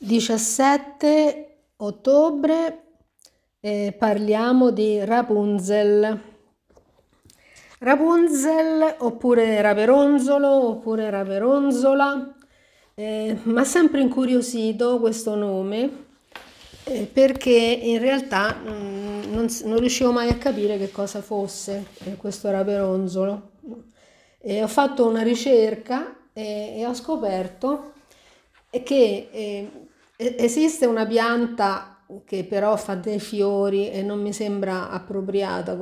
17 ottobre parliamo di Rapunzel. Rapunzel oppure Raperonzolo oppure Raperonzola, mi ha sempre incuriosito questo nome perché in realtà non riuscivo mai a capire che cosa fosse questo Raperonzolo. Ho fatto una ricerca e ho scoperto che esiste una pianta che però fa dei fiori e non mi sembra appropriata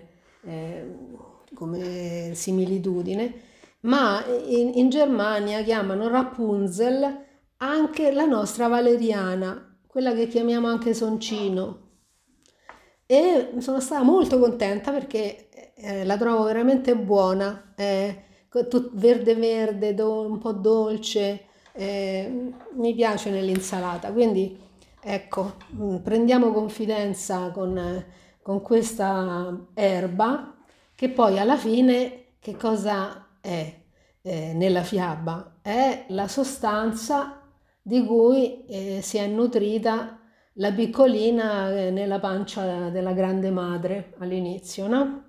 come similitudine, ma in Germania chiamano Rapunzel anche la nostra valeriana, quella che chiamiamo anche soncino. E sono stata molto contenta perché la trovo veramente buona, verde verde, un po' dolce, mi piace nell'insalata. Quindi ecco, prendiamo confidenza con questa erba che poi alla fine che cosa è nella fiaba? È la sostanza di cui si è nutrita la piccolina nella pancia della grande madre all'inizio, no?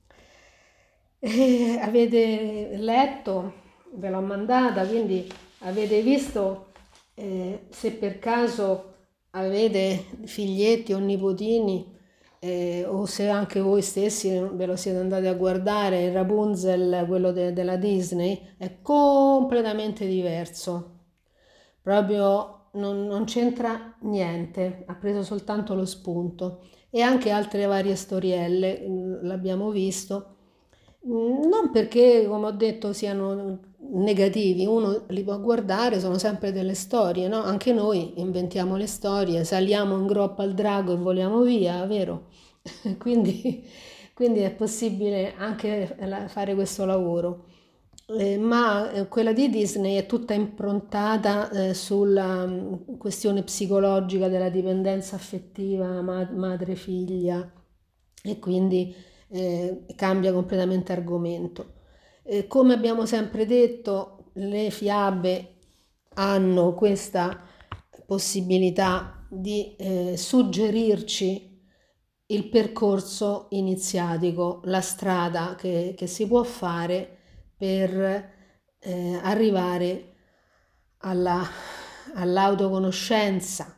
E avete letto, ve l'ho mandata, quindi avete visto se per caso avete figlietti o nipotini o se anche voi stessi ve lo siete andati a guardare, il Rapunzel, quello della Disney, è completamente diverso. Proprio non c'entra niente, ha preso soltanto lo spunto. E anche altre varie storielle, l'abbiamo visto. Non perché, come ho detto, siano negativi, uno li può guardare, sono sempre delle storie, no? Anche noi inventiamo le storie, saliamo in groppa al drago e voliamo via, vero? Quindi, quindi è possibile anche fare questo lavoro. Ma quella di Disney è tutta improntata sulla questione psicologica della dipendenza affettiva madre-figlia e quindi cambia completamente argomento. Come abbiamo sempre detto, le fiabe hanno questa possibilità di suggerirci il percorso iniziatico, la strada che si può fare per arrivare alla, all'autoconoscenza,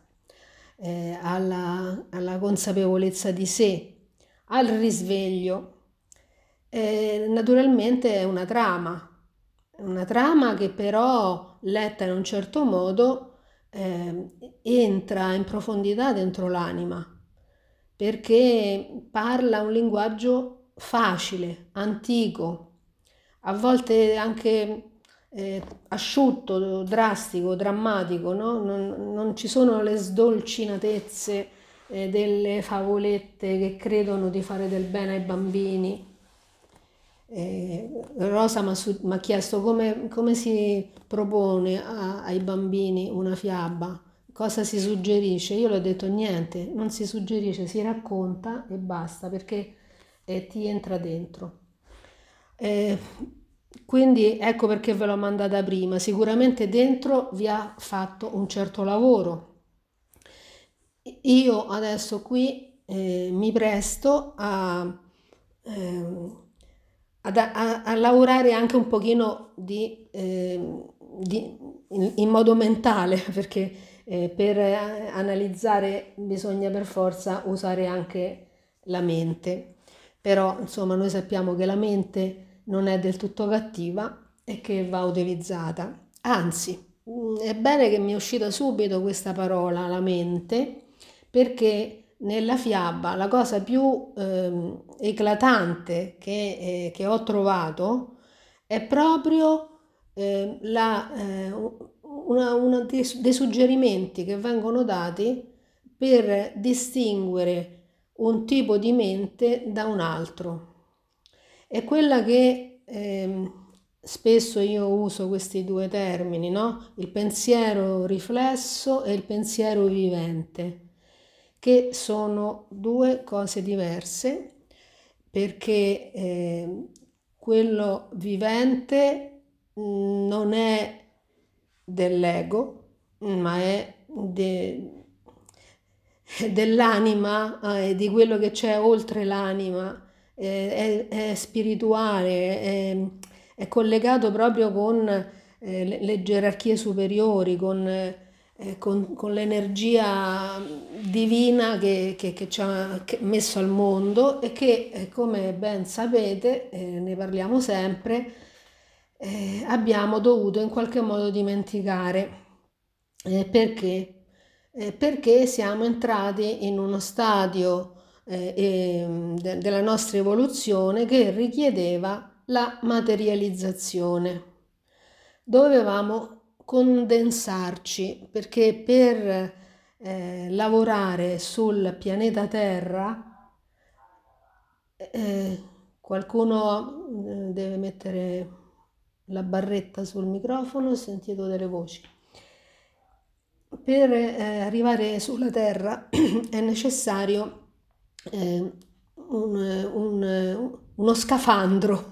alla consapevolezza di sé, al risveglio. Naturalmente è una trama che però letta in un certo modo entra in profondità dentro l'anima perché parla un linguaggio facile, antico, a volte anche asciutto, drastico, drammatico, no? Non ci sono le sdolcinatezze delle favolette che credono di fare del bene ai bambini. Rosa mi ha chiesto come si propone ai bambini una fiaba, cosa si suggerisce. Io le ho detto niente, non si suggerisce, si racconta e basta perché ti entra dentro. Eh, quindi ecco perché ve l'ho mandata prima. Sicuramente dentro vi ha fatto un certo lavoro. Io adesso qui mi presto ehm, a lavorare anche un pochino in modo mentale, perché per analizzare bisogna per forza usare anche la mente. Però, insomma, noi sappiamo che la mente non è del tutto cattiva e che va utilizzata. Anzi, è bene che mi è uscita subito questa parola, la mente, perché nella fiaba la cosa più eclatante che ho trovato è proprio dei suggerimenti che vengono dati per distinguere un tipo di mente da un altro. È quella che spesso io uso questi due termini, no? Il pensiero riflesso e il pensiero vivente, che sono due cose diverse perché quello vivente non è dell'ego, ma è dell'anima e di quello che c'è oltre l'anima, è spirituale, è collegato proprio con le gerarchie superiori, con l'energia divina che ci ha messo al mondo e che, come ben sapete, ne parliamo sempre, abbiamo dovuto in qualche modo dimenticare. Perché? Perché siamo entrati in uno stadio della nostra evoluzione che richiedeva la materializzazione. Dovevamo condensarci perché per lavorare sul pianeta Terra eh, qualcuno deve mettere la barretta sul microfono, ho sentito delle voci. Per arrivare sulla Terra è necessario uno scafandro,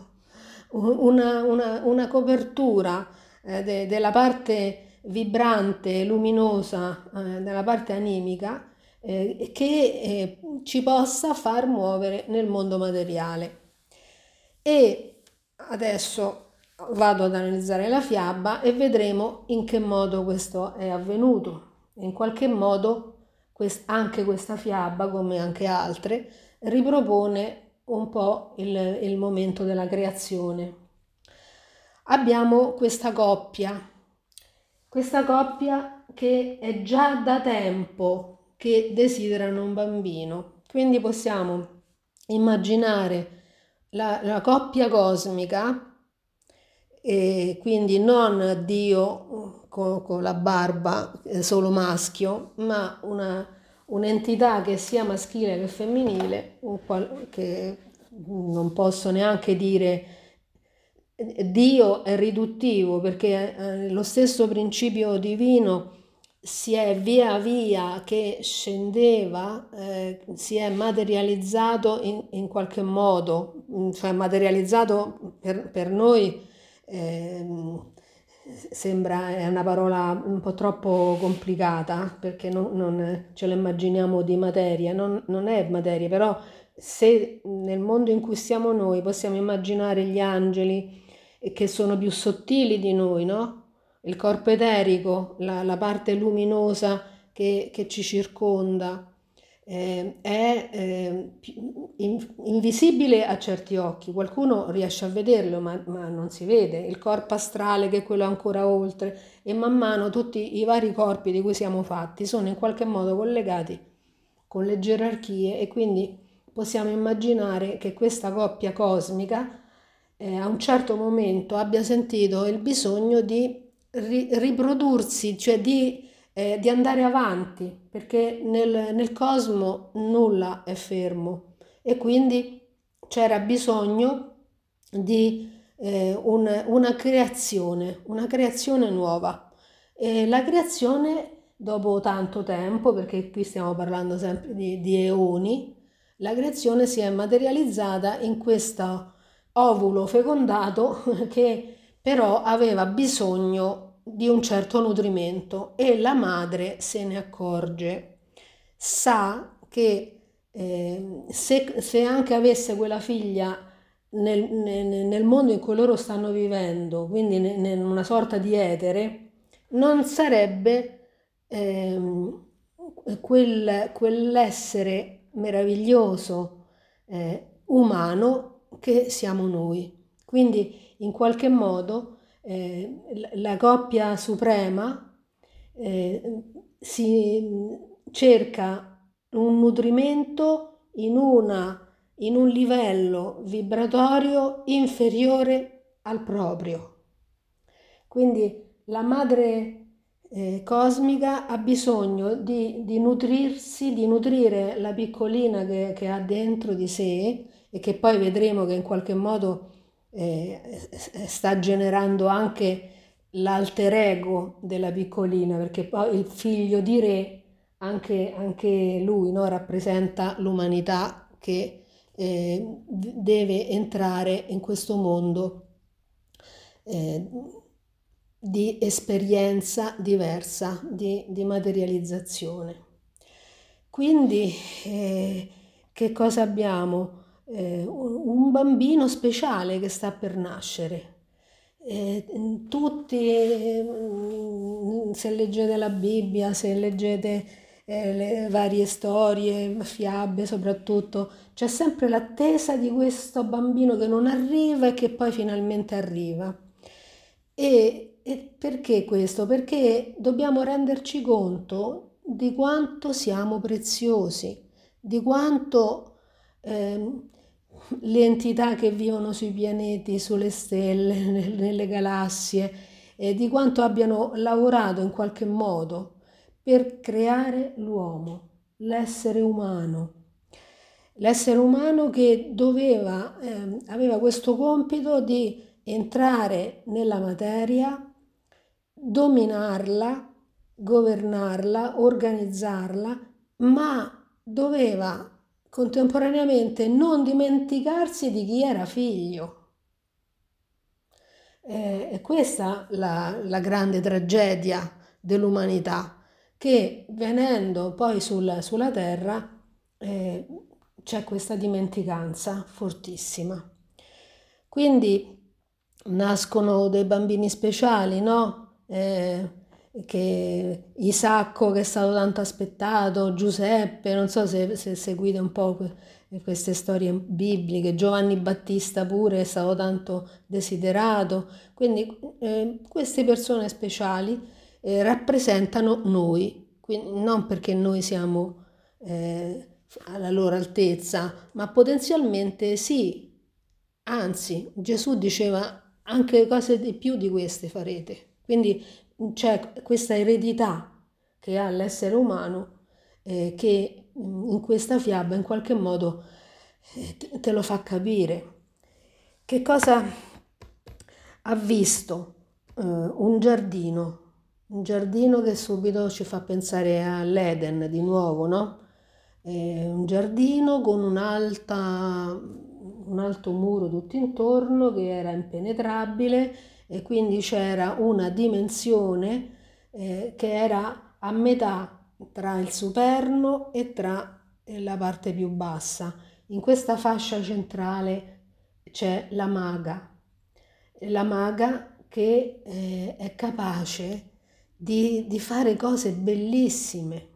una copertura della parte vibrante, luminosa, della parte animica, che ci possa far muovere nel mondo materiale. E adesso vado ad analizzare la fiaba e vedremo in che modo questo è avvenuto. In qualche modo anche questa fiaba, come anche altre, ripropone un po' il momento della creazione. Abbiamo questa coppia che è già da tempo che desiderano un bambino. Quindi possiamo immaginare la coppia cosmica, e quindi non Dio con la barba solo maschio, ma un'entità che sia maschile che femminile, che non posso neanche dire Dio è riduttivo, perché lo stesso principio divino si è via via che scendeva, si è materializzato in qualche modo, cioè materializzato per noi sembra è una parola un po' troppo complicata perché non ce lo immaginiamo di materia, non è materia, però se nel mondo in cui siamo noi possiamo immaginare gli angeli che sono più sottili di noi, no? Il corpo eterico, la parte luminosa che ci circonda, è invisibile a certi occhi, qualcuno riesce a vederlo ma non si vede, il corpo astrale che è quello ancora oltre e man mano tutti i vari corpi di cui siamo fatti sono in qualche modo collegati con le gerarchie e quindi possiamo immaginare che questa coppia cosmica a un certo momento abbia sentito il bisogno di riprodursi, cioè di andare avanti, perché nel cosmo nulla è fermo e quindi c'era bisogno di una creazione nuova. E la creazione, dopo tanto tempo, perché qui stiamo parlando sempre di eoni, la creazione si è materializzata in questo ovulo fecondato che però aveva bisogno di un certo nutrimento e la madre se ne accorge, sa che se anche avesse quella figlia nel mondo in cui loro stanno vivendo, quindi in una sorta di etere, non sarebbe quell'essere meraviglioso umano che siamo noi. Quindi in qualche modo la coppia suprema si cerca un nutrimento in un livello vibratorio inferiore al proprio. Quindi la madre cosmica ha bisogno di nutrirsi, di nutrire la piccolina che ha dentro di sé e che poi vedremo che in qualche modo sta generando anche l'alter ego della piccolina, perché poi il figlio di Re, anche lui, no, rappresenta l'umanità che deve entrare in questo mondo di esperienza diversa, di materializzazione. Quindi che cosa abbiamo? Un bambino speciale che sta per nascere. Tutti, se leggete la Bibbia, se leggete le varie storie, fiabe soprattutto, c'è sempre l'attesa di questo bambino che non arriva e che poi finalmente arriva. E perché questo? Perché dobbiamo renderci conto di quanto siamo preziosi, di quanto le entità che vivono sui pianeti, sulle stelle, nelle galassie, di quanto abbiano lavorato in qualche modo per creare l'uomo, l'essere umano. L'essere umano che aveva questo compito di entrare nella materia, dominarla, governarla, organizzarla, ma doveva contemporaneamente non dimenticarsi di chi era figlio. È questa la grande tragedia dell'umanità, che venendo poi sulla terra c'è questa dimenticanza fortissima. Quindi nascono dei bambini speciali, no? Che Isacco, che è stato tanto aspettato, Giuseppe, non so se seguite un po' queste storie bibliche, Giovanni Battista pure è stato tanto desiderato. Quindi queste persone speciali rappresentano noi, quindi non perché noi siamo alla loro altezza, ma potenzialmente sì. Anzi, Gesù diceva anche cose di più di queste farete. Quindi c'è questa eredità che ha l'essere umano che in questa fiaba in qualche modo te lo fa capire. Che cosa ha visto? Un giardino che subito ci fa pensare all'Eden di nuovo, no? Un giardino con un alto muro tutto intorno che era impenetrabile e quindi c'era una dimensione che era a metà tra il superno e tra la parte più bassa. In questa fascia centrale c'è la maga che è capace di fare cose bellissime,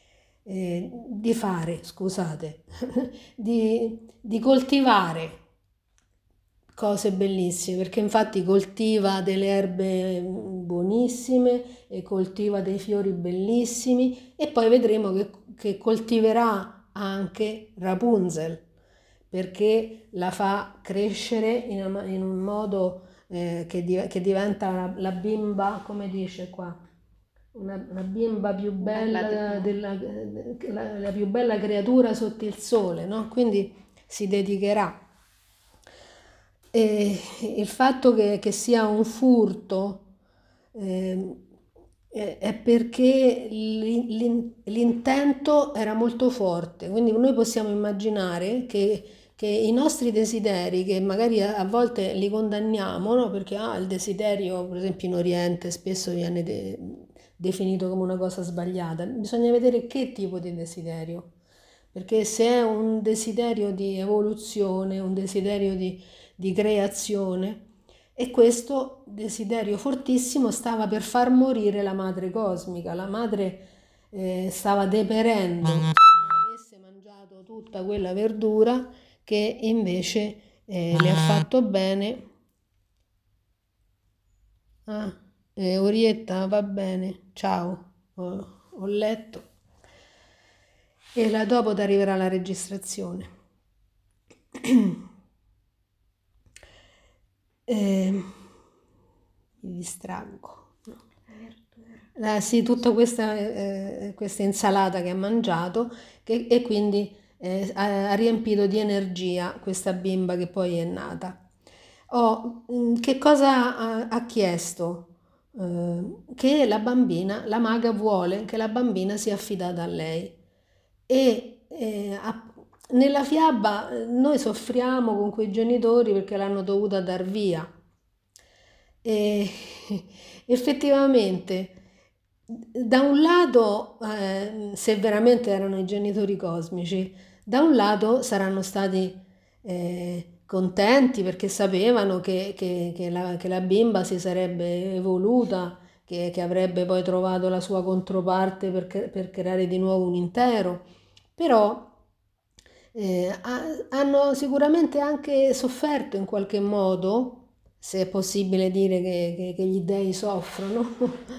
scusate, di coltivare cose bellissime, perché infatti coltiva delle erbe buonissime e coltiva dei fiori bellissimi e poi vedremo che coltiverà anche Rapunzel, perché la fa crescere in un modo che diventa la bimba, come dice qua, una bimba più bella, la più bella creatura sotto il sole, no? Quindi si dedicherà. E il fatto che sia un furto è perché l'intento era molto forte, quindi noi possiamo immaginare che i nostri desideri, che magari a volte li condanniamo, no? Perché il desiderio, per esempio in Oriente, spesso viene definito come una cosa sbagliata, bisogna vedere che tipo di desiderio, perché se è un desiderio di evoluzione, un desiderio di creazione, e questo desiderio fortissimo stava per far morire la madre cosmica. La madre stava deperendo se non avesse mangiato tutta quella verdura che invece le ha fatto bene. Orietta, va bene, ciao, ho letto. E dopo ti arriverà la registrazione. Mi distraggo. Sì, tutta questa insalata che ha mangiato e quindi ha riempito di energia questa bimba che poi è nata. Che cosa ha chiesto? Che la maga vuole che la bambina sia affidata a lei. E nella fiaba noi soffriamo con quei genitori perché l'hanno dovuta dar via. E, Effettivamente, da un lato, se veramente erano i genitori cosmici, da un lato saranno stati contenti perché sapevano che la bimba si sarebbe evoluta, che avrebbe poi trovato la sua controparte per creare di nuovo un intero, però hanno sicuramente anche sofferto in qualche modo, se è possibile dire che gli dèi soffrono,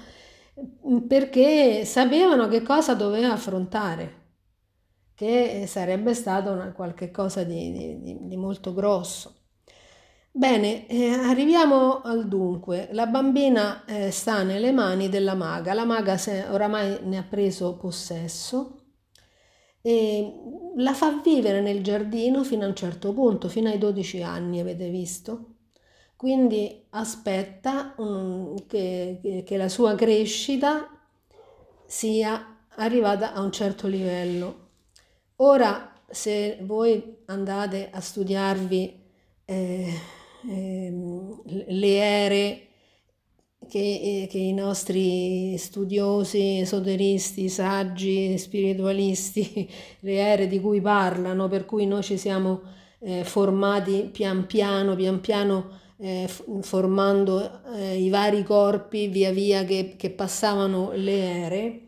perché sapevano che cosa doveva affrontare, che sarebbe stato qualche cosa di molto grosso. Bene, arriviamo al dunque. La bambina sta nelle mani della maga, la maga oramai ne ha preso possesso e la fa vivere nel giardino fino a un certo punto, fino ai 12 anni, avete visto? Quindi aspetta che la sua crescita sia arrivata a un certo livello. Ora, se voi andate a studiarvi le ere che i nostri studiosi, esoteristi, saggi, spiritualisti, le ere di cui parlano, per cui noi ci siamo formati pian piano, formando i vari corpi via via che passavano le ere,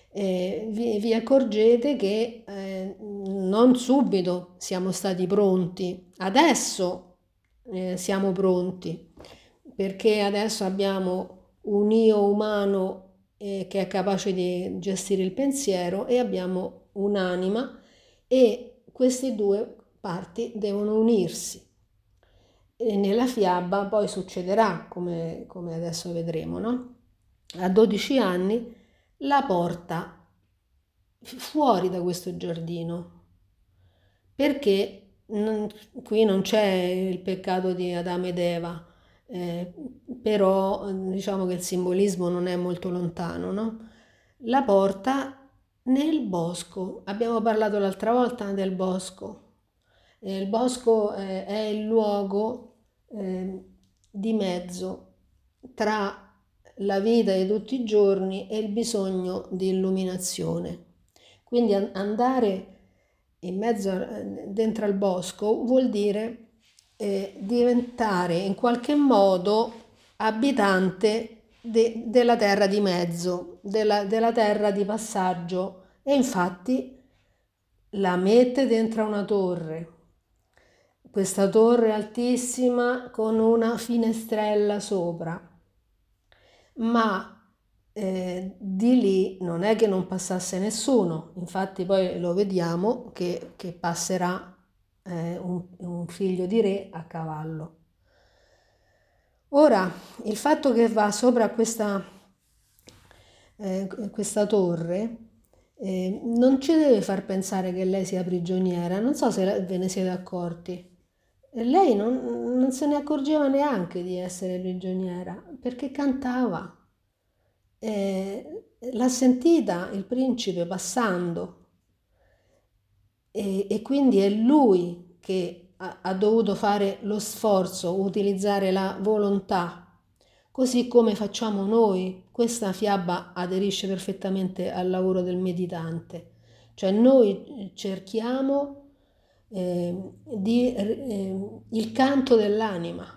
vi accorgete che non subito siamo stati pronti, adesso siamo pronti, perché adesso abbiamo un io umano che è capace di gestire il pensiero e abbiamo un'anima e queste due parti devono unirsi. E nella fiaba poi succederà, come adesso vedremo, no? A 12 anni la porta fuori da questo giardino, perché qui non c'è il peccato di Adamo ed Eva, eh, però diciamo che il simbolismo non è molto lontano, no? La porta nel bosco. Abbiamo parlato l'altra volta del bosco. Il bosco è il luogo di mezzo tra la vita di tutti i giorni e il bisogno di illuminazione. Quindi andare in mezzo, dentro al bosco vuol dire diventare in qualche modo abitante della terra di mezzo, della terra di passaggio, e infatti la mette dentro una torre. Questa torre altissima con una finestrella sopra, ma di lì non è che non passasse nessuno, infatti poi lo vediamo che passerà un figlio di re a cavallo. Ora, il fatto che va sopra questa torre non ci deve far pensare che lei sia prigioniera, non so se ve ne siete accorti. E lei non se ne accorgeva neanche di essere prigioniera perché cantava. L'ha sentita il principe passando e quindi è lui che ha dovuto fare lo sforzo, utilizzare la volontà, così come facciamo noi. Questa fiaba aderisce perfettamente al lavoro del meditante, cioè noi cerchiamo il canto dell'anima.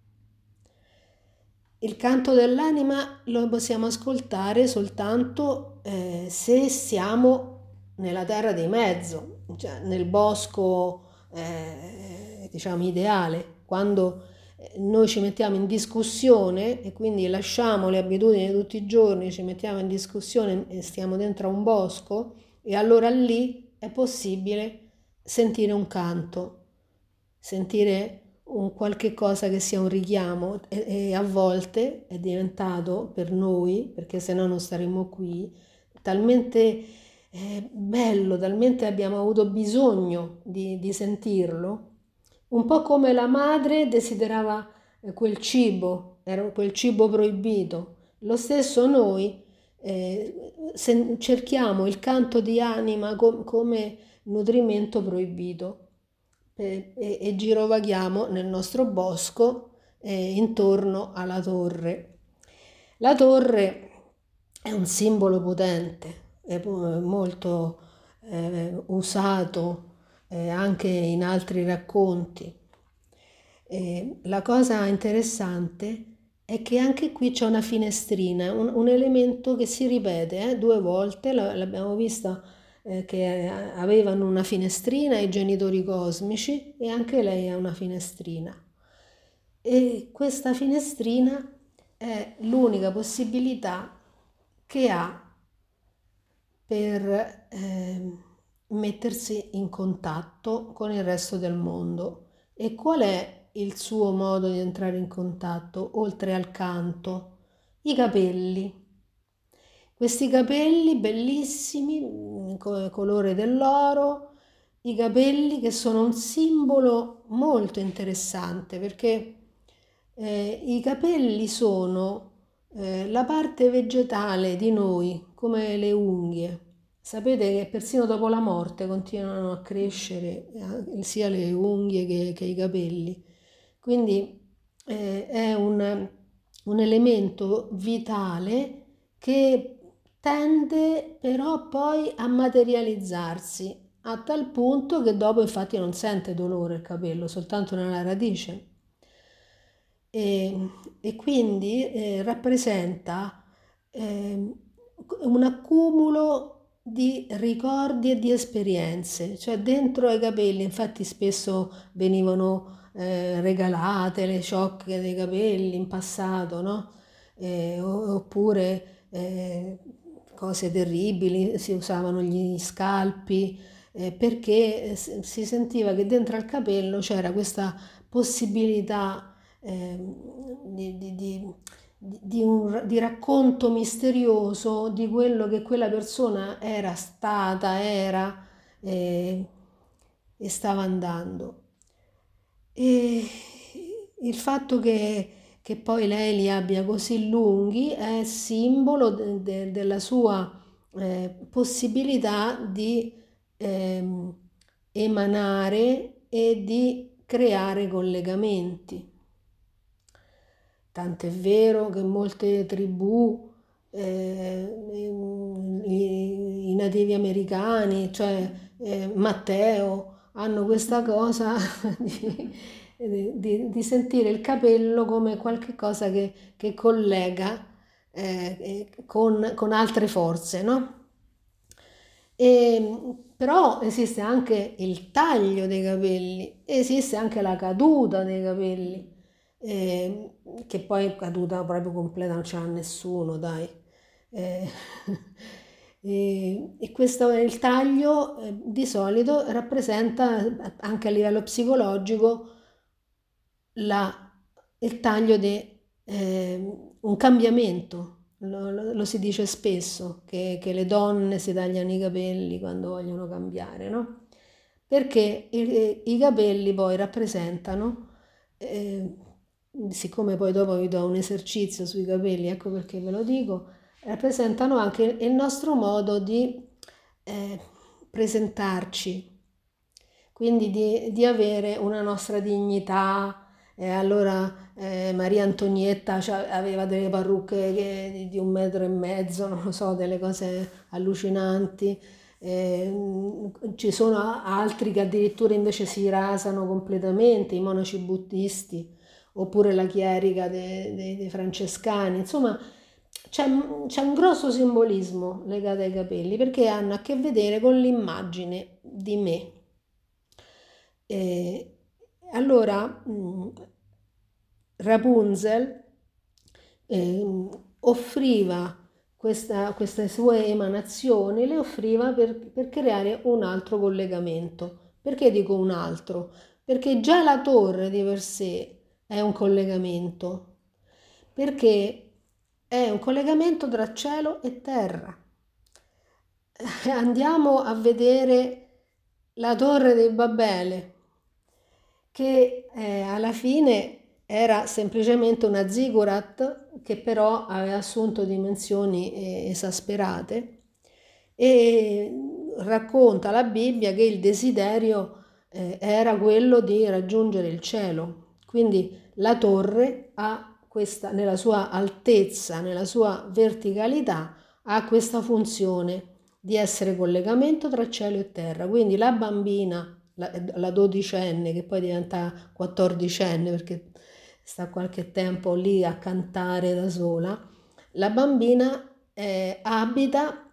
Il canto dell'anima lo possiamo ascoltare soltanto se siamo nella terra di mezzo, cioè nel bosco, diciamo, ideale, quando noi ci mettiamo in discussione e quindi lasciamo le abitudini di tutti i giorni, ci mettiamo in discussione e stiamo dentro a un bosco, e allora lì è possibile sentire un canto, sentire un qualche cosa che sia un richiamo e a volte è diventato per noi, perché se no non staremmo qui, talmente bello, talmente abbiamo avuto bisogno di sentirlo, un po' come la madre desiderava quel cibo, era quel cibo proibito. Lo stesso noi cerchiamo il canto di anima come nutrimento proibito e girovaghiamo nel nostro bosco intorno alla torre. La torre è un simbolo potente, è molto usato anche in altri racconti. La cosa interessante è che anche qui c'è una finestrina, un elemento che si ripete 2 volte, l'abbiamo vista che avevano una finestrina i genitori cosmici e anche lei ha una finestrina. E questa finestrina è l'unica possibilità che ha per mettersi in contatto con il resto del mondo. E qual è il suo modo di entrare in contatto, oltre al canto? I capelli. Questi capelli bellissimi, colore dell'oro, i capelli che sono un simbolo molto interessante perché i capelli sono la parte vegetale di noi, come le unghie. Sapete che persino dopo la morte continuano a crescere sia le unghie che i capelli. Quindi è un elemento vitale che tende però poi a materializzarsi a tal punto che dopo infatti non sente dolore il capello, soltanto nella radice. E quindi rappresenta un accumulo di ricordi e di esperienze, cioè dentro ai capelli, infatti spesso venivano regalate le ciocche dei capelli in passato, no? Oppure cose terribili, si usavano gli scalpi perché si sentiva che dentro al capello c'era questa possibilità di racconto misterioso di quello che quella persona era stata, era eh, e stava andando. E il fatto che poi lei li abbia così lunghi è simbolo della sua possibilità di ehm, emanare e di creare collegamenti. Tant'è vero che molte tribù, i nativi americani, cioè Matteo, hanno questa cosa di sentire il capello come qualche cosa che collega con altre forze, no? Però esiste anche il taglio dei capelli, esiste anche la caduta dei capelli, che poi caduta proprio completa non c'è a nessuno, dai. Eh, e questo il taglio di solito rappresenta anche a livello psicologico la- il taglio di un cambiamento. Lo si dice spesso che le donne si tagliano i capelli quando vogliono cambiare, no? Perché i capelli poi rappresentano, eh, siccome poi dopo vi do un esercizio sui capelli, ecco perché ve lo dico, rappresentano anche il nostro modo di eh, presentarci, quindi di avere una nostra dignità. Allora Maria Antonietta aveva delle parrucche di 1,5 metri, non lo so, delle cose allucinanti. Ci sono altri che addirittura invece si rasano completamente, i monaci buddisti, oppure la chierica dei francescani. Insomma, c'è un grosso simbolismo legato ai capelli perché hanno a che vedere con l'immagine di me. E allora Rapunzel offriva queste sue emanazioni, le offriva per creare un altro collegamento. Perché dico un altro? Perché già la torre di per sé è un collegamento, perché è un collegamento tra cielo e terra. Andiamo a vedere la torre di Babele, che alla fine era semplicemente una ziggurat che però aveva assunto dimensioni esasperate e racconta la Bibbia che il desiderio era quello di raggiungere il cielo. Quindi la torre ha nella sua altezza, nella sua verticalità, ha questa funzione di essere collegamento tra cielo e terra. Quindi la bambina, la dodicenne, che poi diventa quattordicenne perché sta qualche tempo lì a cantare da sola, la bambina abita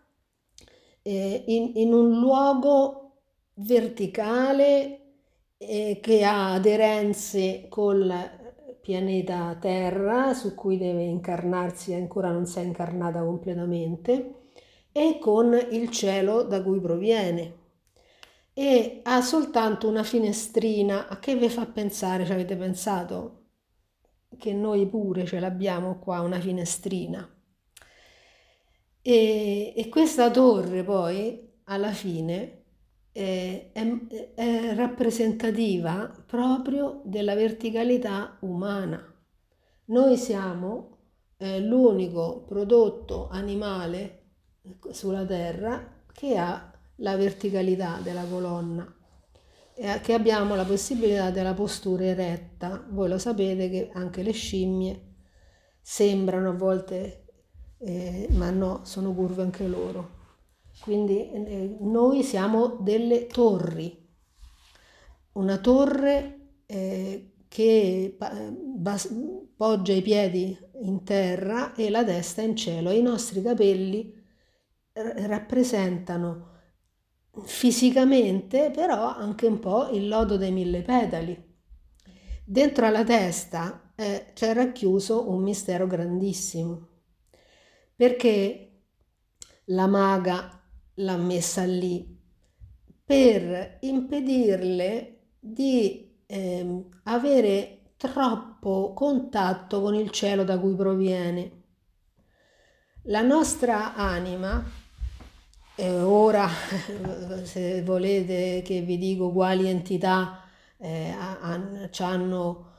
in un luogo verticale che ha aderenze col pianeta Terra, su cui deve incarnarsi, ancora non si è incarnata completamente, e con il cielo da cui proviene. E ha soltanto una finestrina. A che vi fa pensare? Ci avete pensato che noi pure ce l'abbiamo qua, una finestrina? E questa torre poi alla fine è rappresentativa proprio della verticalità umana. Noi siamo l'unico prodotto animale sulla Terra che ha la verticalità della colonna, che abbiamo la possibilità della postura eretta. Voi lo sapete che anche le scimmie sembrano a volte, ma no, sono curve anche loro. Quindi noi siamo delle torri, una torre che poggia i piedi in terra e la testa in cielo. I nostri capelli rappresentano fisicamente però anche un po' il lodo dei mille petali. Dentro alla testa c'è racchiuso un mistero grandissimo, perché la maga l'ha messa lì per impedirle di avere troppo contatto con il cielo da cui proviene. La nostra anima, ora se volete che vi dico quali entità ci hanno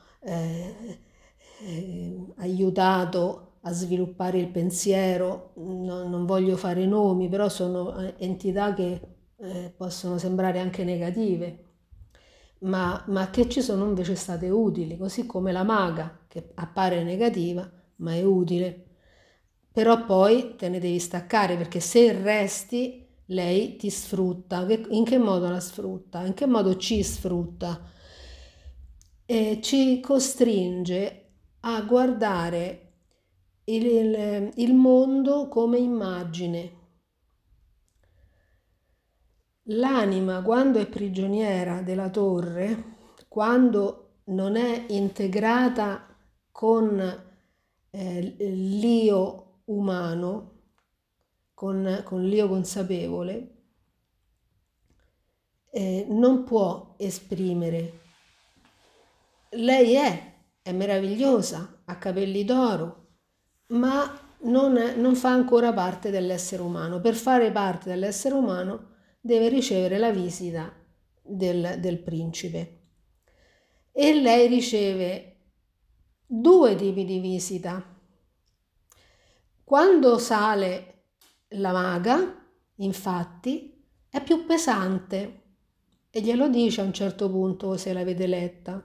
aiutato a sviluppare il pensiero, non voglio fare nomi, però sono entità che possono sembrare anche negative, ma che ci sono invece state utili, così come la maga, che appare negativa, ma è utile. Però poi te ne devi staccare, perché se resti, lei ti sfrutta. In che modo la sfrutta? In che modo ci sfrutta? Ci costringe a guardare il mondo come immagine. L'anima, quando è prigioniera della torre, quando non è integrata con l'io umano, con l'io consapevole, non può esprimere. Lei è meravigliosa, ha capelli d'oro, ma non fa ancora parte dell'essere umano. Per fare parte dell'essere umano deve ricevere la visita del principe. E lei riceve due tipi di visita. Quando sale la maga, infatti, è più pesante e glielo dice a un certo punto, se l'avete letta.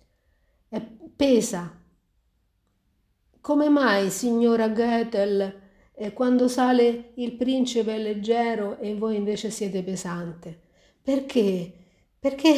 Pesa. Come mai, signora Goethel, quando sale il principe è leggero e voi invece siete pesante? Perché? Perché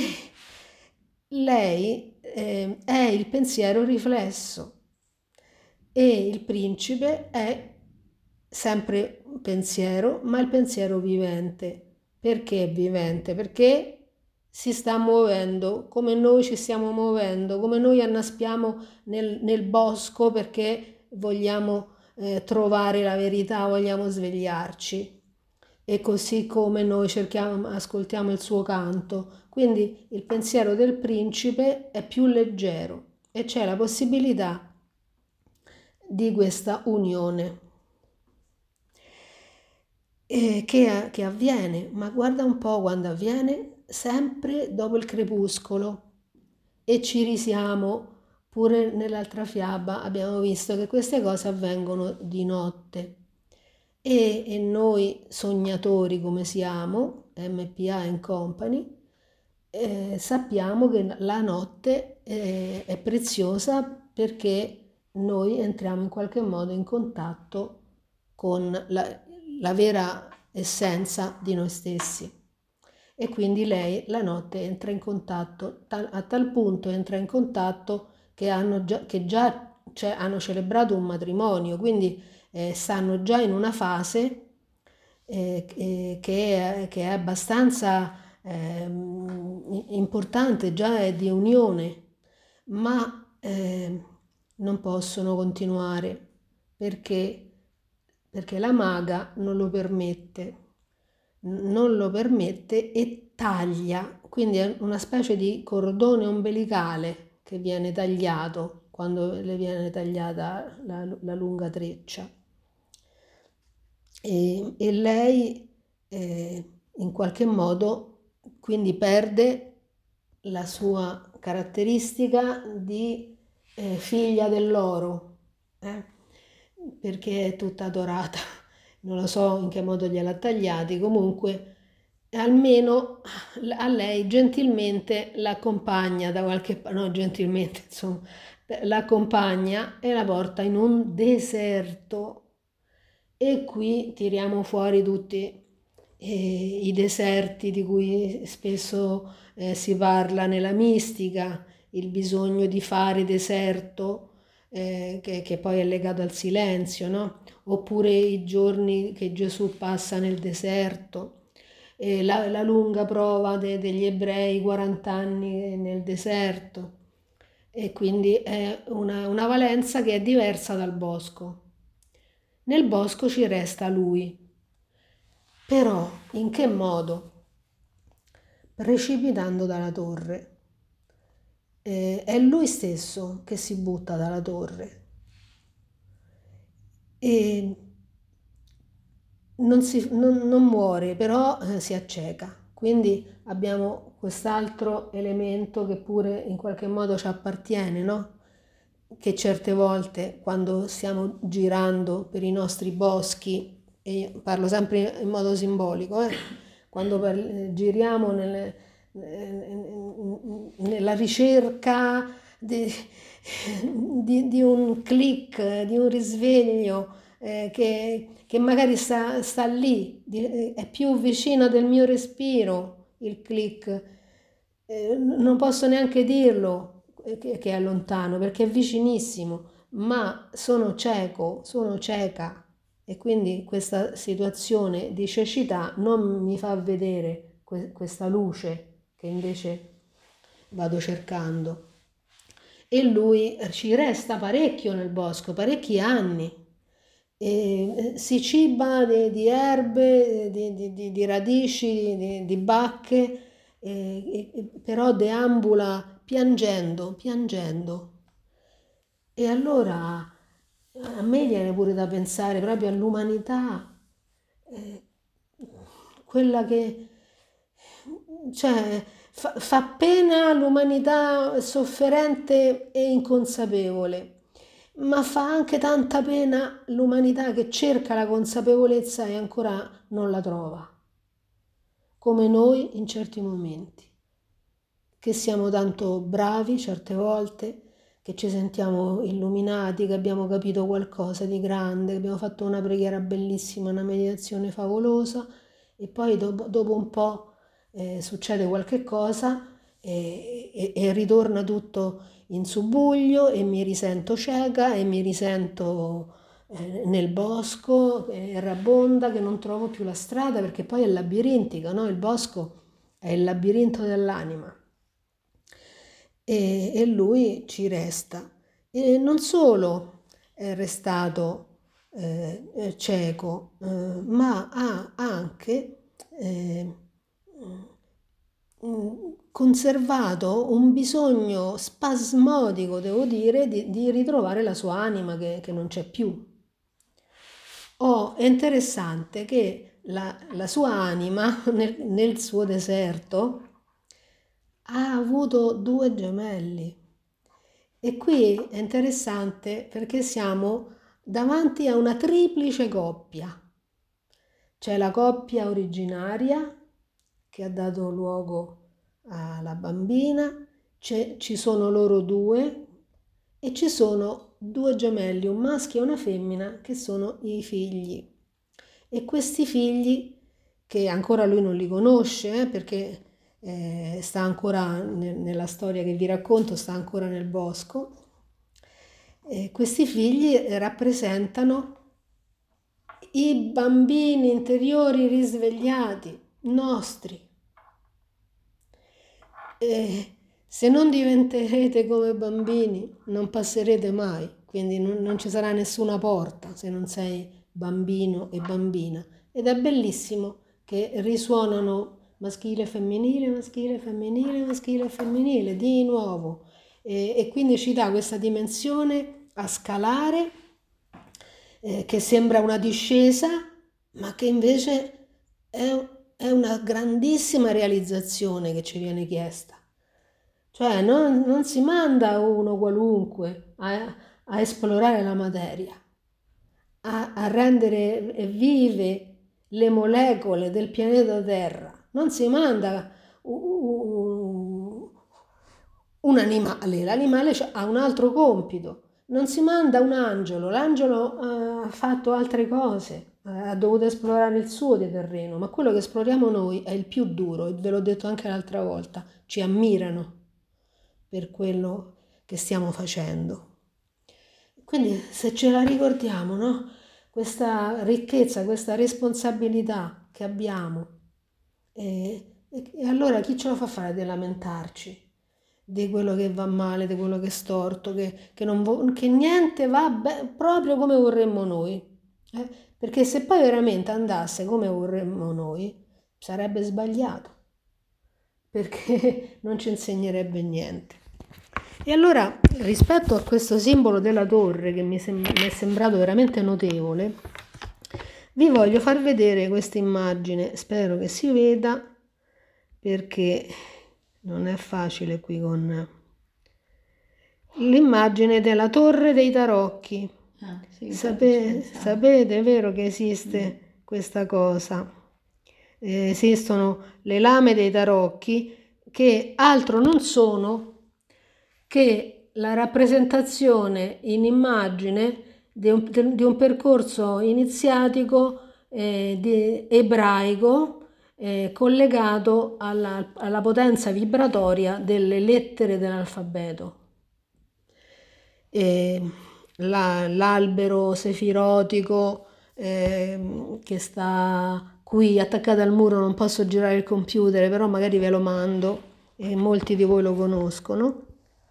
lei è il pensiero riflesso e il principe è sempre pensiero, ma il pensiero vivente. Perché è vivente? Perché si sta muovendo come noi ci stiamo muovendo, come noi annaspiamo nel bosco perché vogliamo trovare la verità, vogliamo svegliarci. E così come noi ascoltiamo il suo canto. Quindi il pensiero del principe è più leggero e c'è la possibilità di questa unione che avviene, ma guarda un po' quando avviene, sempre dopo il crepuscolo. E ci risiamo, pure nell'altra fiaba abbiamo visto che queste cose avvengono di notte. E noi sognatori come siamo, MPA and Company, sappiamo che la notte è preziosa perché noi entriamo in qualche modo in contatto con la vera essenza di noi stessi. E quindi lei la notte entra in contatto, a tal punto entra in contatto che hanno celebrato un matrimonio, quindi stanno già in una fase che è abbastanza importante, già è di unione, ma non possono continuare perché, perché la maga non lo permette e taglia, quindi è una specie di cordone ombelicale che viene tagliato quando le viene tagliata la lunga treccia. E lei in qualche modo quindi perde la sua caratteristica di figlia dell'oro, eh? Perché è tutta dorata, non lo so in che modo gliel'ha tagliati, comunque almeno a lei gentilmente l'accompagna da qualche parte, no gentilmente insomma, l'accompagna e la porta in un deserto. E qui tiriamo fuori tutti i deserti di cui spesso si parla nella mistica, il bisogno di fare deserto, che poi è legato al silenzio, no? Oppure i giorni che Gesù passa nel deserto, la lunga prova degli ebrei, 40 anni nel deserto. E quindi è una valenza che è diversa dal bosco. Nel bosco ci resta lui, però in che modo? Precipitando dalla torre. È lui stesso che si butta dalla torre e non muore, però si acceca. Quindi abbiamo quest'altro elemento che pure in qualche modo ci appartiene, no? Che certe volte quando stiamo girando per i nostri boschi, e io parlo sempre in modo simbolico, quando giriamo nella ricerca di un click, di un risveglio che magari sta lì, è più vicino del mio respiro il click, non posso neanche dirlo che è lontano perché è vicinissimo, ma sono cieco, sono cieca e quindi questa situazione di cecità non mi fa vedere questa luce che invece vado cercando. E lui ci resta parecchio nel bosco, parecchi anni. E si ciba di erbe, di radici, di bacche, però deambula piangendo, piangendo. E allora a me viene pure da pensare proprio all'umanità, eh, quella che, cioè, fa pena l'umanità sofferente e inconsapevole, ma fa anche tanta pena l'umanità che cerca la consapevolezza e ancora non la trova, come noi in certi momenti, che siamo tanto bravi certe volte, che ci sentiamo illuminati, che abbiamo capito qualcosa di grande, che abbiamo fatto una preghiera bellissima, una meditazione favolosa e poi dopo un po' succede qualche cosa e ritorna tutto in subbuglio e mi risento cieca e mi risento nel bosco, errabonda, che non trovo più la strada perché poi è labirintica, no? Il bosco è il labirinto dell'anima e lui ci resta. E non solo è restato cieco, ma ha anche conservato un bisogno spasmodico, devo dire, di ritrovare la sua anima che non c'è più. Oh, è interessante che la sua anima nel suo deserto ha avuto due gemelli. E qui è interessante perché siamo davanti a una triplice coppia. C'è la coppia originaria che ha dato luogo alla bambina, ci sono loro due e ci sono due gemelli, un maschio e una femmina, che sono i figli. E questi figli, che ancora lui non li conosce, perché sta ancora nella storia che vi racconto, sta ancora nel bosco, questi figli rappresentano i bambini interiori risvegliati, nostri. Se non diventerete come bambini, non passerete mai, quindi non ci sarà nessuna porta se non sei bambino e bambina. Ed è bellissimo che risuonano maschile e femminile, maschile e femminile, maschile e femminile, di nuovo. E quindi ci dà questa dimensione a scalare, che sembra una discesa, ma che invece è una grandissima realizzazione che ci viene chiesta. Cioè non si manda uno qualunque a esplorare la materia, a rendere vive le molecole del pianeta Terra. Non si manda un animale, l'animale ha un altro compito. Non si manda un angelo, l'angelo ha fatto altre cose, ha dovuto esplorare il suo di terreno, ma quello che esploriamo noi è il più duro, e ve l'ho detto anche l'altra volta, ci ammirano per quello che stiamo facendo. Quindi se ce la ricordiamo, no? Questa ricchezza, questa responsabilità che abbiamo, e allora chi ce lo fa fare di lamentarci di quello che va male, di quello che è storto, che niente va proprio come vorremmo noi. Perché se poi veramente andasse come vorremmo noi, sarebbe sbagliato, perché non ci insegnerebbe niente. E allora, rispetto a questo simbolo della torre, che mi è sembrato veramente notevole, vi voglio far vedere questa immagine. Spero che si veda, perché non è facile qui con l'immagine della torre dei tarocchi. Sì, sapete, è vero che esiste questa cosa? Esistono le lame dei tarocchi, che altro non sono che la rappresentazione in immagine di un percorso iniziatico ebraico, collegato alla potenza vibratoria delle lettere dell'alfabeto. L'albero sefirotico che sta qui attaccato al muro, non posso girare il computer, però magari ve lo mando, e molti di voi lo conoscono.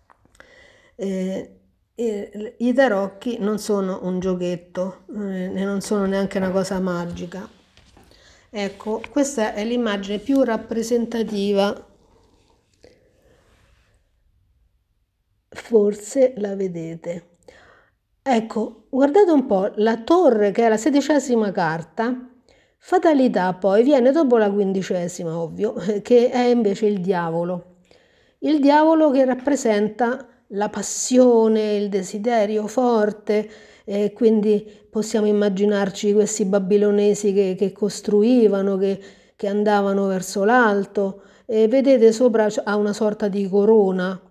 I tarocchi non sono un giochetto, e non sono neanche una cosa magica. Ecco, questa è l'immagine più rappresentativa, forse la vedete. Ecco, guardate un po', la torre, che è la 16ª carta, fatalità, poi viene dopo la 15ª, ovvio, che è invece il diavolo. Il diavolo che rappresenta la passione, il desiderio forte, quindi possiamo immaginarci questi babilonesi che costruivano, che andavano verso l'alto. Vedete, sopra ha una sorta di corona.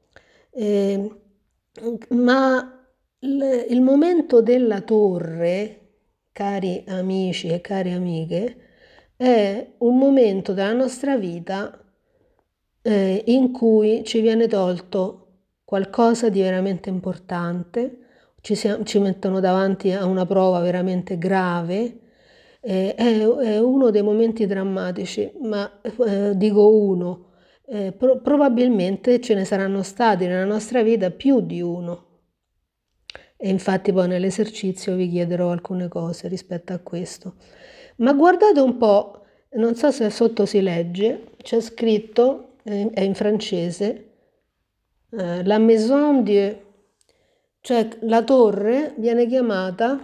Ma il momento della torre, cari amici e cari amiche, è un momento della nostra vita in cui ci viene tolto qualcosa di veramente importante, ci mettono davanti a una prova veramente grave. È uno dei momenti drammatici, ma dico uno. Probabilmente ce ne saranno stati nella nostra vita più di uno, e infatti poi nell'esercizio vi chiederò alcune cose rispetto a questo. Ma guardate un po', non so se sotto si legge, c'è scritto, è in francese, la Maison Dieu, cioè la torre viene chiamata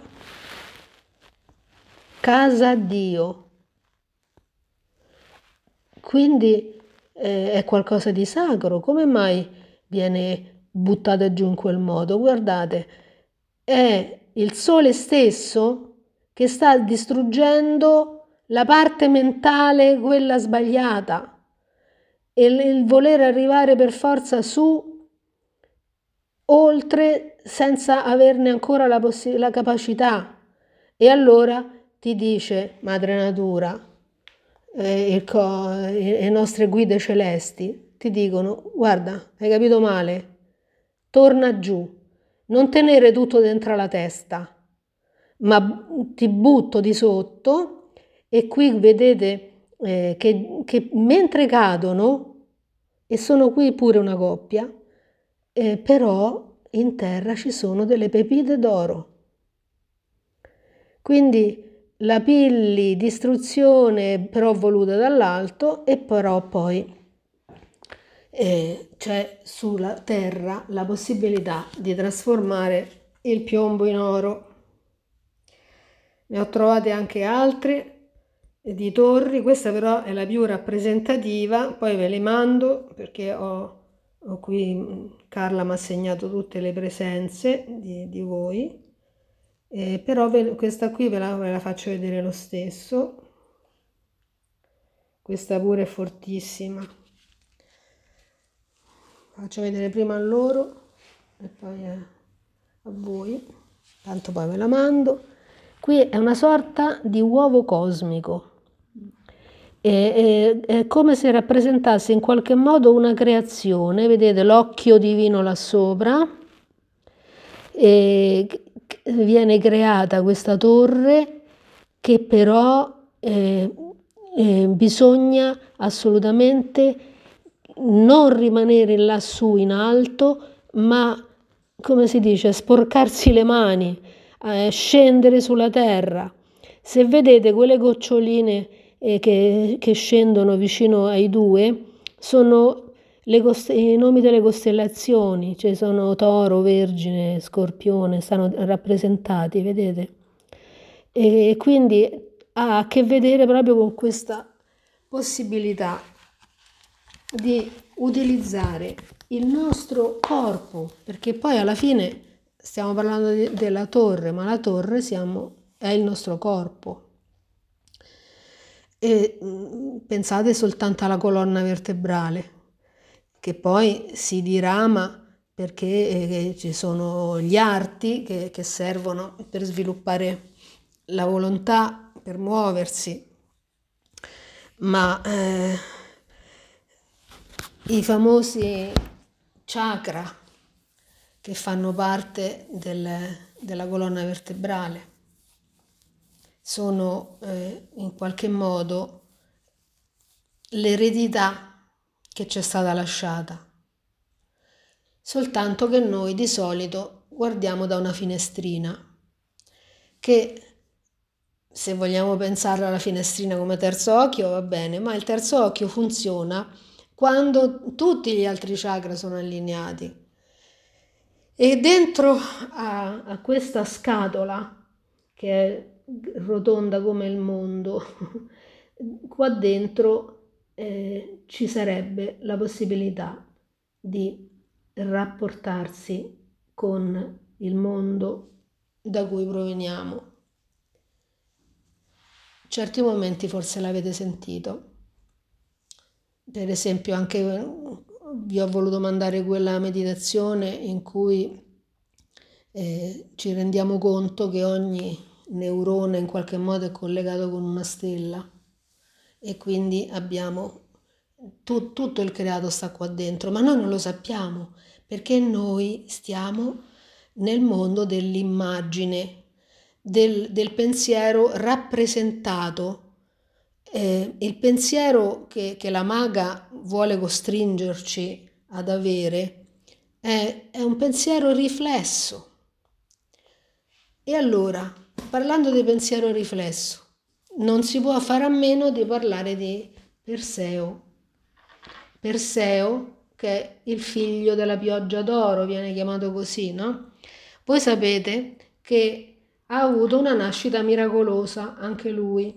Casa Dio, quindi è qualcosa di sacro. Come mai viene buttata giù in quel modo? Guardate, è il sole stesso che sta distruggendo la parte mentale, quella sbagliata, e il voler arrivare per forza su oltre senza averne ancora la capacità. E allora ti dice Madre Natura, le nostre guide celesti, ti dicono: guarda, hai capito male, torna giù, non tenere tutto dentro la testa, ma ti butto di sotto. E qui vedete che mentre cadono, e sono qui pure una coppia, però in terra ci sono delle pepite d'oro. Quindi la pilli di istruzione però voluta dall'alto, e però poi c'è sulla terra la possibilità di trasformare il piombo in oro. Ne ho trovate anche altre di torri, questa però è la più rappresentativa, poi ve le mando perché ho qui, Carla mi ha segnato tutte le presenze di voi, però questa qui ve la faccio vedere lo stesso, questa pure è fortissima. Faccio vedere prima a loro e poi a voi, tanto poi ve la mando. Qui è una sorta di uovo cosmico, è come se rappresentasse in qualche modo una creazione, vedete l'occhio divino là sopra, e viene creata questa torre che però bisogna assolutamente non rimanere lassù in alto, ma, come si dice, sporcarsi le mani, scendere sulla terra. Se vedete quelle goccioline che scendono vicino ai due, sono i nomi delle costellazioni, cioè sono Toro, Vergine, Scorpione, stanno rappresentati, vedete? E quindi ha a che vedere proprio con questa possibilità di utilizzare il nostro corpo, perché poi alla fine stiamo parlando della torre, ma la torre è il nostro corpo. E pensate soltanto alla colonna vertebrale, che poi si dirama perché ci sono gli arti che servono per sviluppare la volontà, per muoversi, ma i famosi chakra che fanno parte della colonna vertebrale sono in qualche modo l'eredità che ci è stata lasciata, soltanto che noi di solito guardiamo da una finestrina, che se vogliamo pensare alla finestrina come terzo occhio va bene, ma il terzo occhio funziona quando tutti gli altri chakra sono allineati. E dentro a questa scatola, che è rotonda come il mondo, qua dentro ci sarebbe la possibilità di rapportarsi con il mondo da cui proveniamo. Certi momenti forse l'avete sentito. Per esempio anche vi ho voluto mandare quella meditazione in cui ci rendiamo conto che ogni neurone in qualche modo è collegato con una stella e quindi abbiamo tutto il creato sta qua dentro, ma noi non lo sappiamo perché noi stiamo nel mondo dell'immagine, del pensiero rappresentato. Il pensiero che la maga vuole costringerci ad avere è un pensiero riflesso. E allora, parlando di pensiero riflesso, non si può fare a meno di parlare di Perseo. Perseo, che è il figlio della pioggia d'oro, viene chiamato così, no? Voi sapete che ha avuto una nascita miracolosa anche lui,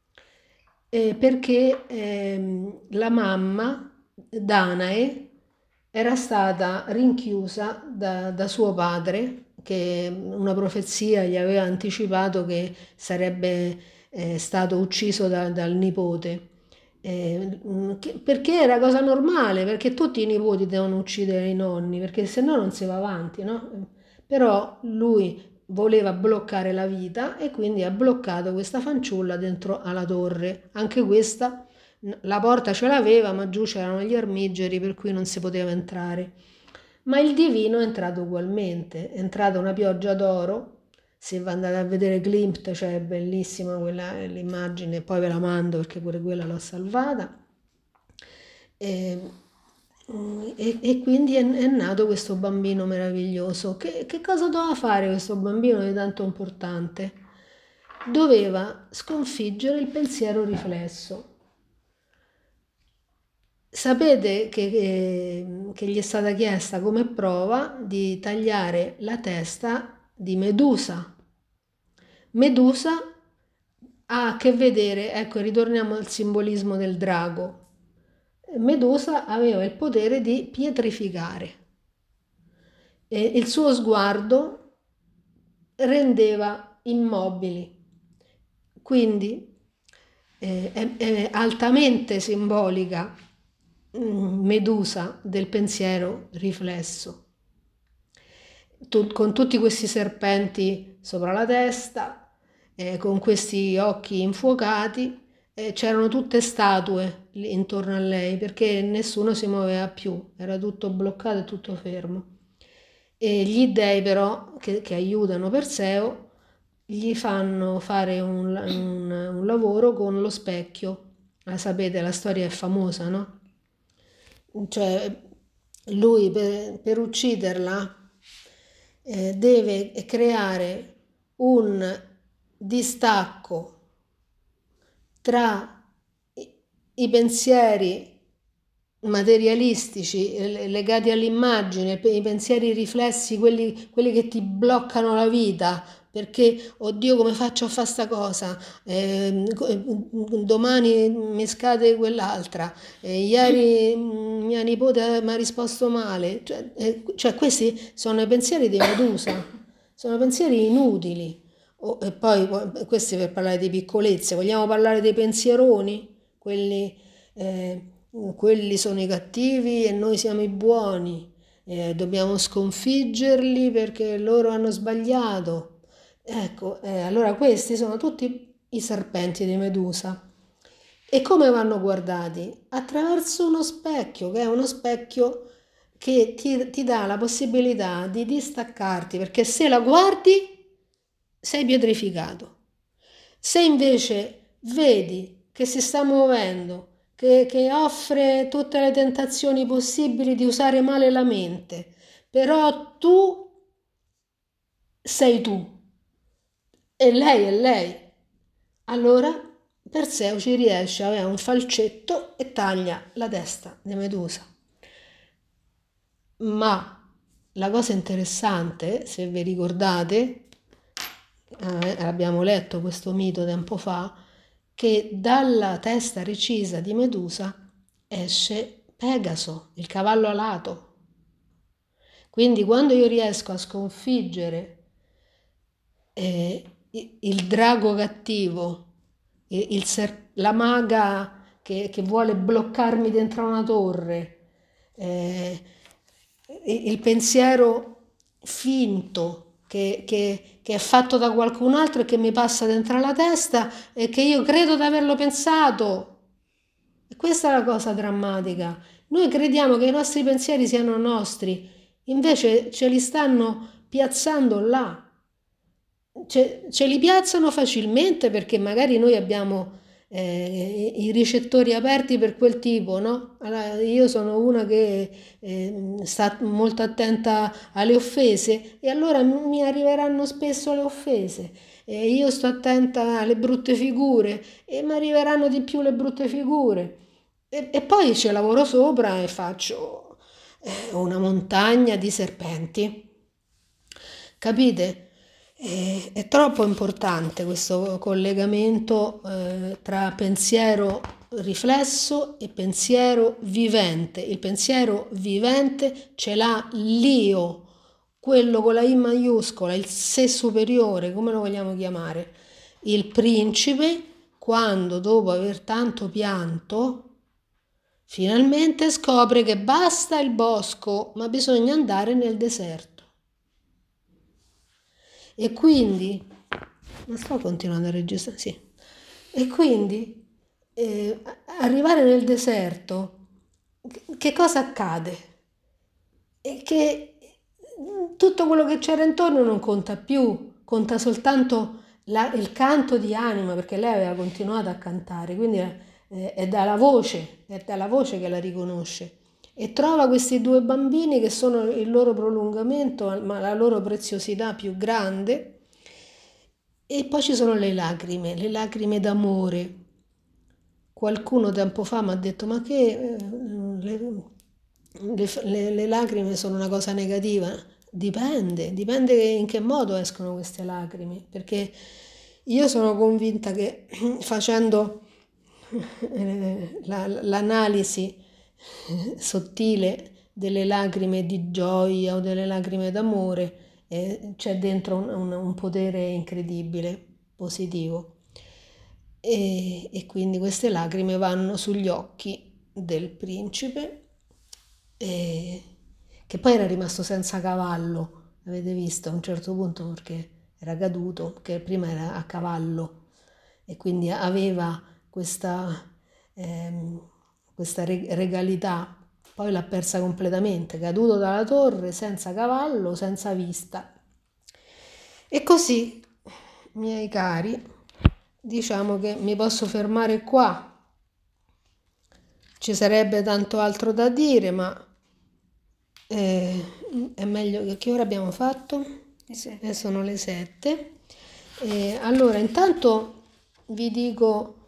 perché la mamma, Danae, era stata rinchiusa da suo padre, che una profezia gli aveva anticipato che sarebbe stato ucciso dal nipote. perché era cosa normale, perché tutti i nipoti devono uccidere i nonni, perché se no non si va avanti, no? Però lui voleva bloccare la vita e quindi ha bloccato questa fanciulla dentro alla torre. Anche questa, la porta ce l'aveva, ma giù c'erano gli armigeri per cui non si poteva entrare. Ma il divino è entrato ugualmente, è entrata una pioggia d'oro. Se va andate a vedere Glimt, cioè è bellissima quella l'immagine, poi ve la mando perché pure quella l'ho salvata. E, e quindi è nato questo bambino meraviglioso. Che cosa doveva fare questo bambino di tanto importante? Doveva sconfiggere il pensiero riflesso. Sapete che gli è stata chiesta come prova di tagliare la testa di Medusa. Medusa ha a che vedere, ecco, ritorniamo al simbolismo del drago. Medusa aveva il potere di pietrificare e il suo sguardo rendeva immobili. Quindi è altamente simbolica Medusa del pensiero riflesso, con tutti questi serpenti sopra la testa, con questi occhi infuocati, c'erano tutte statue intorno a lei perché nessuno si muoveva più, era tutto bloccato e tutto fermo. E gli dei però che aiutano Perseo gli fanno fare un lavoro con lo specchio. Sapete, la storia è famosa, no? Cioè, lui per ucciderla deve creare un distacco tra i pensieri materialistici legati all'immagine, i pensieri riflessi, quelli che ti bloccano la vita, perché oddio come faccio a fare sta cosa, domani mi scade quell'altra, ieri mia nipote mi ha risposto male, cioè questi sono i pensieri di Medusa, sono pensieri inutili. E poi questi per parlare di piccolezze, vogliamo parlare dei pensieroni, quelli sono i cattivi e noi siamo i buoni, dobbiamo sconfiggerli perché loro hanno sbagliato. Ecco, allora questi sono tutti i serpenti di Medusa. E come vanno guardati? Attraverso uno specchio, che è uno specchio che ti dà la possibilità di distaccarti, perché se la guardi sei pietrificato. Se invece vedi che si sta muovendo, che offre tutte le tentazioni possibili di usare male la mente, però tu sei tu e lei è lei, allora Perseo ci riesce, aveva un falcetto e taglia la testa di Medusa. Ma la cosa interessante, se vi ricordate, abbiamo letto questo mito tempo fa, che dalla testa recisa di Medusa esce Pegaso, il cavallo alato. Quindi quando io riesco a sconfiggere il drago cattivo, la maga che vuole bloccarmi dentro una torre, il pensiero finto che è fatto da qualcun altro e che mi passa dentro la testa e che io credo di averlo pensato. E questa è la cosa drammatica. Noi crediamo che i nostri pensieri siano nostri, invece ce li stanno piazzando là. Ce li piazzano facilmente perché magari noi abbiamo i ricettori aperti per quel tipo, no? Allora, io sono una che sta molto attenta alle offese e allora mi arriveranno spesso le offese. Io sto attenta alle brutte figure e mi arriveranno di più le brutte figure. E poi ci lavoro sopra e faccio una montagna di serpenti. Capite? È troppo importante questo collegamento tra pensiero riflesso e pensiero vivente. Il pensiero vivente ce l'ha l'io, quello con la I maiuscola, il sé superiore, come lo vogliamo chiamare, il principe, quando dopo aver tanto pianto, finalmente scopre che basta il bosco, ma bisogna andare nel deserto. E quindi, ma sto continuando a registrare, sì. E quindi arrivare nel deserto, che cosa accade? E che tutto quello che c'era intorno non conta più, conta soltanto il canto di anima, perché lei aveva continuato a cantare, quindi è dalla voce che la riconosce. E trova questi due bambini che sono il loro prolungamento, ma la loro preziosità più grande. E poi ci sono le lacrime d'amore. Qualcuno tempo fa mi ha detto, ma che le lacrime sono una cosa negativa? Dipende in che modo escono queste lacrime, perché io sono convinta che facendo l'analisi sottile delle lacrime di gioia o delle lacrime d'amore, c'è dentro un potere incredibile, positivo. E quindi queste lacrime vanno sugli occhi del principe, eh, che poi era rimasto senza cavallo, avete visto a un certo punto perché era caduto, che prima era a cavallo e quindi aveva ehm, questa regalità, poi l'ha persa completamente, caduto dalla torre, senza cavallo, senza vista. E così, miei cari, diciamo che mi posso fermare qua. Ci sarebbe tanto altro da dire, ma è meglio che ora abbiamo fatto? Sono le 7. Allora, intanto vi dico,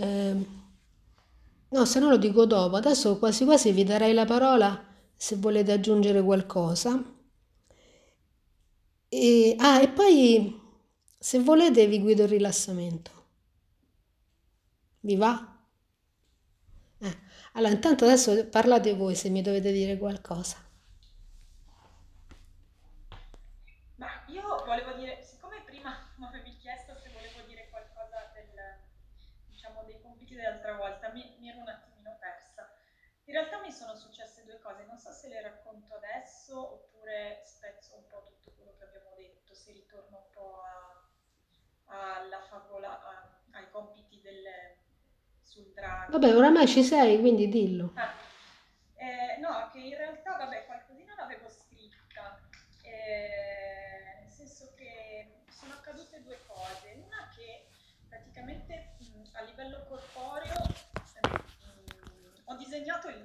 no, se no lo dico dopo. Adesso quasi quasi vi darei la parola se volete aggiungere qualcosa. E poi, se volete, vi guido il rilassamento. Vi va? Eh, Allora, intanto adesso parlate voi se mi dovete dire qualcosa. Ma io volevo dire, siccome prima mi avevi chiesto se volevo dire qualcosa diciamo, dei compiti dell'altra volta, mi ero un attimino persa. In realtà mi sono successe due cose, non so se le racconto adesso oppure spezzo un po' tutto quello che abbiamo detto, se ritorno un po' alla favola, ai compiti sul Vabbè, drago. oramai ci sei, quindi dillo.